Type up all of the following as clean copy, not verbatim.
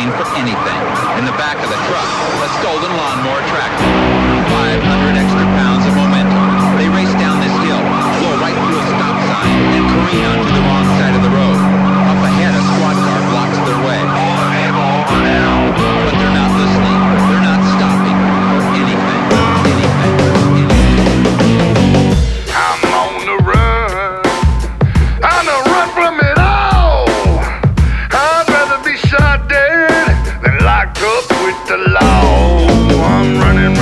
stopping for anything. In the back of the truck, a stolen lawnmower tractor. 500 extra pounds of momentum. They race down this hill, blow right through a stop sign, and careen onto the wrong side of the road. Up ahead, a squad car blocks their way. But they're not listening. They're not stopping for anything. I'm on the run. On the run from it all. I'd rather be shot dead than locked up with the law. I'm running.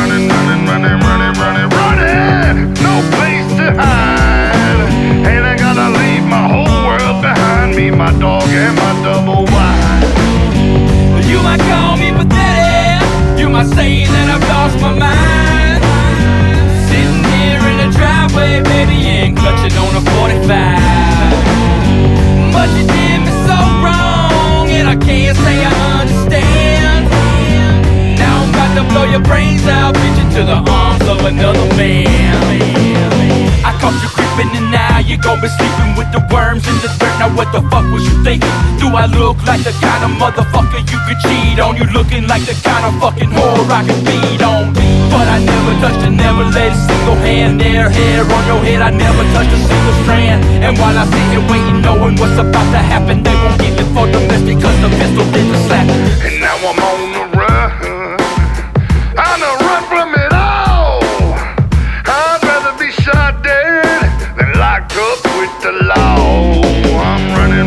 No place to hide. And I gotta leave my whole world behind me, my dog and my double wide. You might call me pathetic. You might say that I've lost my mind. Sitting here in the driveway, baby, and clutching on a 45. But you did me so wrong, and I can't say I understand. Now I'm about to blow your brains out, bitch, into the arms of another man. I caught you creeping and now you gon' be sleeping with the worms in the dirt. Now what the fuck was you thinking? Do I look like the kind of motherfucker you could cheat on? You looking like the kind of fucking whore I can beat on. But I never touched and never laid a single hand there. Hair on your head, I never touched a single strand. And while I sit here waiting, knowing what's about to happen, they won't get it for domestic, cause the pistol didn't slap. And now I'm on the run. On the run from it all. I'd rather be shot dead than locked up with the law. I'm running.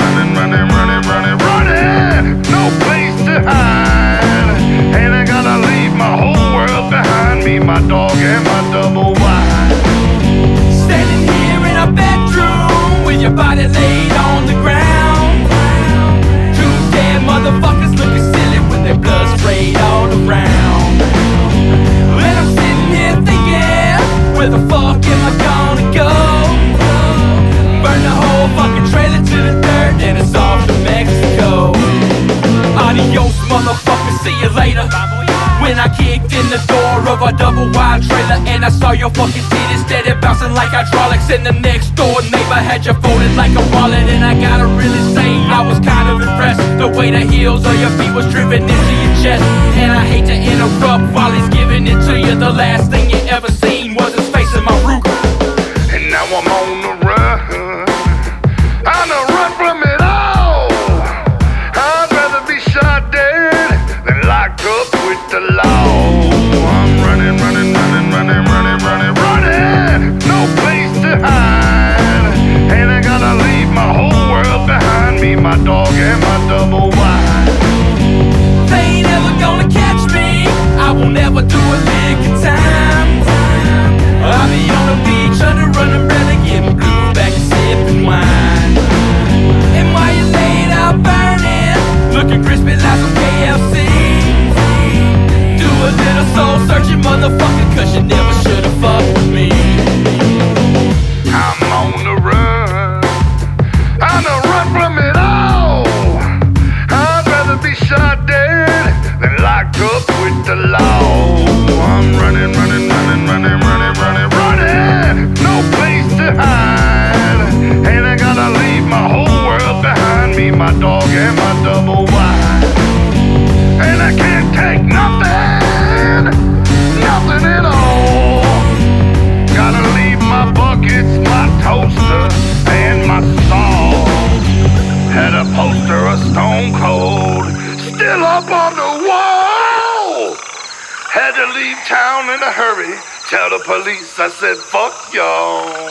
No place to hide. And I gotta leave my whole world behind me, my dog and my double wide. Standing here in a bedroom with your body laid on the ground. Two dead motherfuckers looking silly with their blood sprayed all around. And I'm sitting here thinking, where the fuck am I gonna go? Burn the whole fucking trailer to the dirt, and it's off to Mexico. Adios, motherfucker, see you later. When I kicked in the door of a double wide trailer, and I saw your fucking titties steady bouncing like hydraulics, and the next door neighbor had you folded like a wallet. And I gotta really say, I was kind of impressed, the way the heels of your feet was driven into your chest. And I hate to interrupt while he's giving it to you. The last thing you ever seen was his face in my Ruger. And now I'm on the run. On the run from it all. I'd rather be shot dead than locked up with the law. I'm running. No place to hide. And I gotta leave my whole world behind me, my dog and my double wide. They ain't ever gonna catch me. I won't ever do a lick of time. I'll be on the beach under an umbrella, getting blue back and sipping wine. And while you laid out burning, looking crispy like some KFC, do a little soul searching, motherfucker, cause you never should've fucked with me. I'm on the run. On the run from it all. I'd rather be shot dead than locked up with the law. I'm running. No place to hide. And I gotta leave my whole world behind me, my dog and my double wide. And I can't take nothing at all. Gotta leave my buckets, my toaster, and my saw. Had a poster of Stone Cold still up on the wall. Had to leave town in a hurry. Tell the police I said, fuck y'all.